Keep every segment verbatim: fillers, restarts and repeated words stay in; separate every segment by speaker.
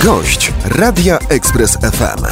Speaker 1: Gość Radia Express F M.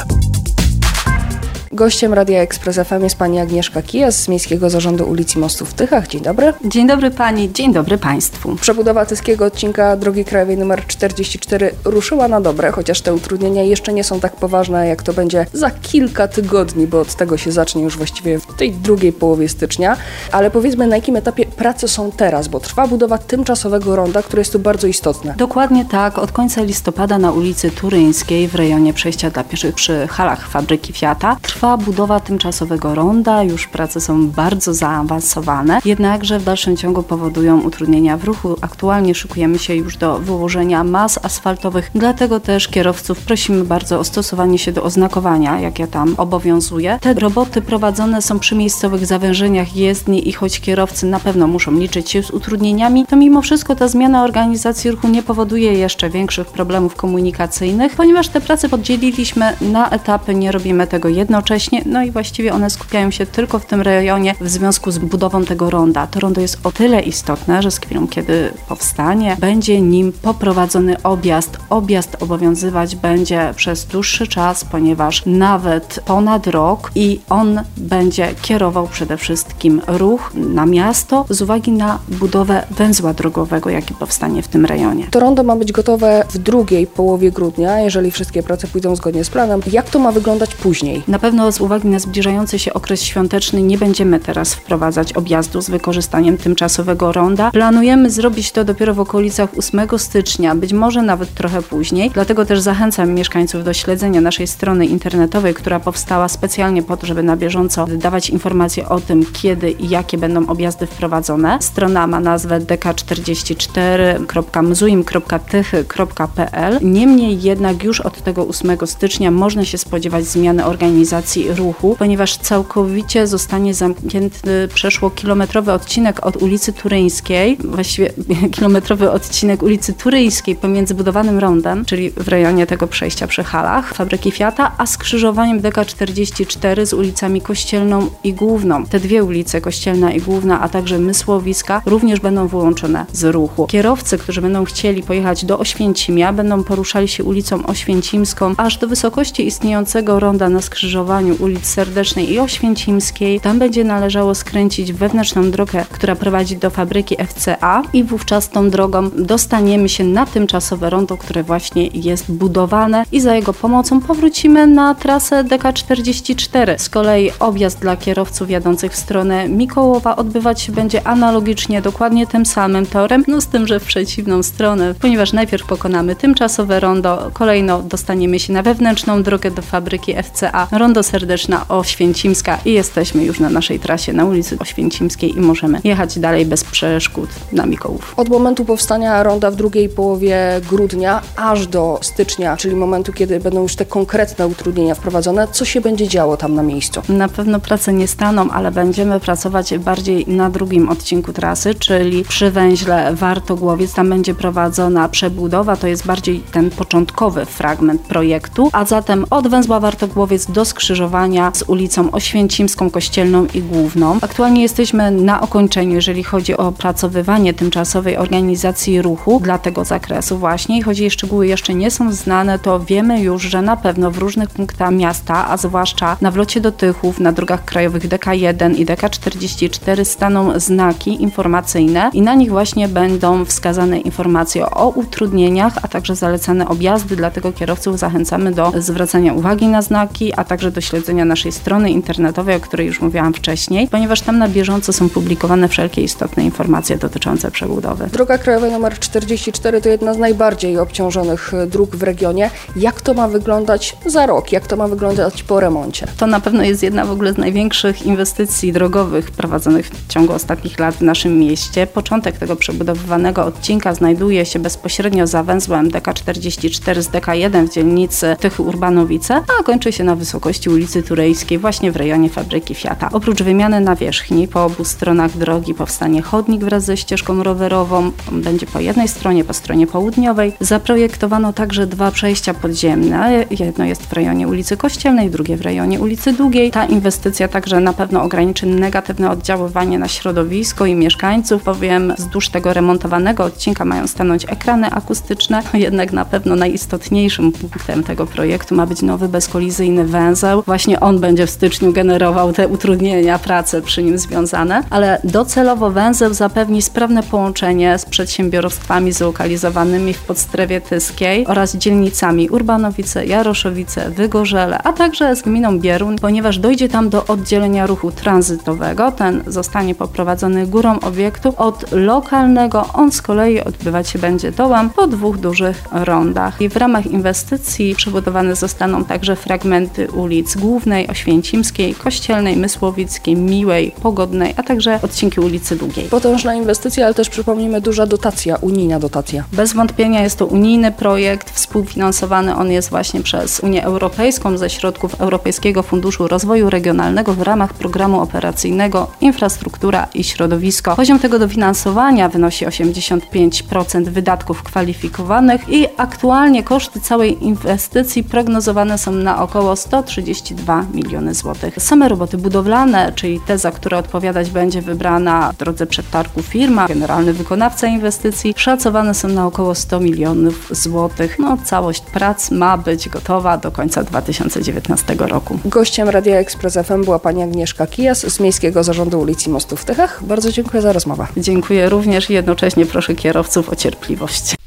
Speaker 2: Gościem Radia Express F M jest pani Agnieszka Kijas z Miejskiego Zarządu Ulic i Mostów w Tychach. Dzień dobry.
Speaker 3: Dzień dobry pani, dzień dobry państwu.
Speaker 2: Przebudowa tyskiego odcinka drogi krajowej nr czterdzieści cztery ruszyła na dobre, chociaż te utrudnienia jeszcze nie są tak poważne, jak to będzie za kilka tygodni, bo od tego się zacznie już właściwie w tej drugiej połowie stycznia. Ale powiedzmy, na jakim etapie prace są teraz, bo trwa budowa tymczasowego ronda, które jest tu bardzo istotne.
Speaker 3: Dokładnie tak. Od końca listopada na ulicy Turyńskiej w rejonie przejścia dla pieszych przy halach fabryki Fiata trwa budowa tymczasowego ronda. Już prace są bardzo zaawansowane, jednakże w dalszym ciągu powodują utrudnienia w ruchu. Aktualnie szykujemy się już do wyłożenia mas asfaltowych, dlatego też kierowców prosimy bardzo o stosowanie się do oznakowania, jakie tam obowiązuje. Te roboty prowadzone są przy miejscowych zawężeniach jezdni i choć kierowcy na pewno muszą liczyć się z utrudnieniami, to mimo wszystko ta zmiana organizacji ruchu nie powoduje jeszcze większych problemów komunikacyjnych, ponieważ te prace podzieliliśmy na etapy, nie robimy tego jednocześnie, no i właściwie one skupiają się tylko w tym rejonie w związku z budową tego ronda. To rondo jest o tyle istotne, że z chwilą, kiedy powstanie, będzie nim poprowadzony objazd. Objazd obowiązywać będzie przez dłuższy czas, ponieważ nawet ponad rok i on będzie kierował przede wszystkim ruch na miasto z uwagi na budowę węzła drogowego, jaki powstanie w tym rejonie.
Speaker 2: To rondo ma być gotowe w drugiej połowie grudnia, jeżeli wszystkie prace pójdą zgodnie z planem. Jak to ma wyglądać później?
Speaker 3: Na pewno z uwagi na zbliżający się okres świąteczny nie będziemy teraz wprowadzać objazdu z wykorzystaniem tymczasowego ronda. Planujemy zrobić to dopiero w okolicach ósmego stycznia, być może nawet trochę później. Dlatego też zachęcam mieszkańców do śledzenia naszej strony internetowej, która powstała specjalnie po to, żeby na bieżąco dawać informacje o tym, kiedy i jakie będą objazdy wprowadzone. Strona ma nazwę d k czterdzieści cztery kropka mzuim kropka tychy kropka p l. Niemniej jednak już od tego ósmego stycznia można się spodziewać zmiany organizacji ruchu, ponieważ całkowicie zostanie zamknięty przeszło kilometrowy odcinek od ulicy Turyńskiej, właściwie kilometrowy odcinek ulicy Turyńskiej pomiędzy budowanym rondem, czyli w rejonie tego przejścia przy halach fabryki Fiata, a skrzyżowaniem d k czterdzieści cztery z ulicami Kościelną i Główną. Te dwie ulice, Kościelna i Główna, a także Mysłowiska, również będą wyłączone z ruchu. Kierowcy, którzy będą chcieli pojechać do Oświęcimia, będą poruszali się ulicą Oświęcimską aż do wysokości istniejącego ronda na skrzyżowaniu ulic Serdecznej i Oświęcimskiej. Tam będzie należało skręcić w wewnętrzną drogę, która prowadzi do fabryki F C A i wówczas tą drogą dostaniemy się na tymczasowe rondo, które właśnie jest budowane i za jego pomocą powrócimy na trasę d k czterdzieści cztery. Z kolei objazd dla kierowców jadących w stronę Mikołowa odbywać się będzie analogicznie, dokładnie tym samym torem, no z tym, że w przeciwną stronę, ponieważ najpierw pokonamy tymczasowe rondo, kolejno dostaniemy się na wewnętrzną drogę do fabryki F C A, rondo Serdeczna Oświęcimska i jesteśmy już na naszej trasie na ulicy Oświęcimskiej i możemy jechać dalej bez przeszkód na Mikołów.
Speaker 2: Od momentu powstania ronda w drugiej połowie grudnia aż do stycznia, czyli momentu, kiedy będą już te konkretne utrudnienia wprowadzone, co się będzie działo tam na miejscu?
Speaker 3: Na pewno prace nie staną, ale będziemy pracować bardziej na drugim odcinku trasy, czyli przy węźle Wartogłowiec. Tam będzie prowadzona przebudowa, to jest bardziej ten początkowy fragment projektu, a zatem od węzła Wartogłowiec do skrzyżowania z ulicą Oświęcimską, Kościelną i Główną. Aktualnie jesteśmy na okończeniu, jeżeli chodzi o opracowywanie tymczasowej organizacji ruchu dla tego zakresu właśnie i choć jej szczegóły jeszcze nie są znane, to wiemy już, że na pewno w różnych punktach miasta, a zwłaszcza na wlocie do Tychów, na drogach krajowych D K jeden i D K czterdzieści cztery staną znaki informacyjne i na nich właśnie będą wskazane informacje o utrudnieniach, a także zalecane objazdy, dlatego kierowców zachęcamy do zwracania uwagi na znaki, a także do śledzenia naszej strony internetowej, o której już mówiłam wcześniej, ponieważ tam na bieżąco są publikowane wszelkie istotne informacje dotyczące przebudowy.
Speaker 2: Droga krajowa nr czterdzieści cztery to jedna z najbardziej obciążonych dróg w regionie. Jak to ma wyglądać za rok? Jak to ma wyglądać po remoncie?
Speaker 3: To na pewno jest jedna w ogóle z największych inwestycji drogowych prowadzonych w ciągu ostatnich lat w naszym mieście. Początek tego przebudowywanego odcinka znajduje się bezpośrednio za węzłem D K czterdzieści cztery z D K jeden w dzielnicy Tychy Urbanowice, a kończy się na wysokości ulicy Turyńskiej właśnie w rejonie fabryki Fiata. Oprócz wymiany nawierzchni po obu stronach drogi powstanie chodnik wraz ze ścieżką rowerową. On będzie po jednej stronie, po stronie południowej. Zapraszam Zaprojektowano także dwa przejścia podziemne. Jedno jest w rejonie ulicy Kościelnej, drugie w rejonie ulicy Długiej. Ta inwestycja także na pewno ograniczy negatywne oddziaływanie na środowisko i mieszkańców, bowiem wzdłuż tego remontowanego odcinka mają stanąć ekrany akustyczne. Jednak na pewno najistotniejszym punktem tego projektu ma być nowy bezkolizyjny węzeł. Właśnie on będzie w styczniu generował te utrudnienia, prace przy nim związane, ale docelowo węzeł zapewni sprawne połączenie z przedsiębiorstwami zlokalizowanymi w Podstrewie Tyskiej oraz dzielnicami Urbanowice, Jaroszowice, Wygorzele, a także z gminą Bieruń, ponieważ dojdzie tam do oddzielenia ruchu tranzytowego. Ten zostanie poprowadzony górą obiektu. Od lokalnego on z kolei odbywać się będzie dołem po dwóch dużych rondach. I w ramach inwestycji przebudowane zostaną także fragmenty ulic Głównej, Oświęcimskiej, Kościelnej, Mysłowickiej, Miłej, Pogodnej, a także odcinki ulicy Długiej.
Speaker 2: Potężna inwestycja, ale też przypomnijmy duża dotacja, unijna dotacja.
Speaker 3: Bez wątpienia jest to unijny projekt, współfinansowany on jest właśnie przez Unię Europejską ze środków Europejskiego Funduszu Rozwoju Regionalnego w ramach programu operacyjnego Infrastruktura i Środowisko. Poziom tego dofinansowania wynosi osiemdziesiąt pięć procent wydatków kwalifikowanych i aktualnie koszty całej inwestycji prognozowane są na około sto trzydzieści dwa miliony złotych. Same roboty budowlane, czyli te, za które odpowiadać będzie wybrana w drodze przetargu firma, generalny wykonawca inwestycji, szacowane są na około sto milionów złotych. No, całość prac ma być gotowa do końca dwa tysiące dziewiętnastego roku.
Speaker 2: Gościem Radia Express F M była pani Agnieszka Kijas z Miejskiego Zarządu Ulic i Mostów w Tychach. Bardzo dziękuję za rozmowę.
Speaker 3: Dziękuję również i jednocześnie proszę kierowców o cierpliwość.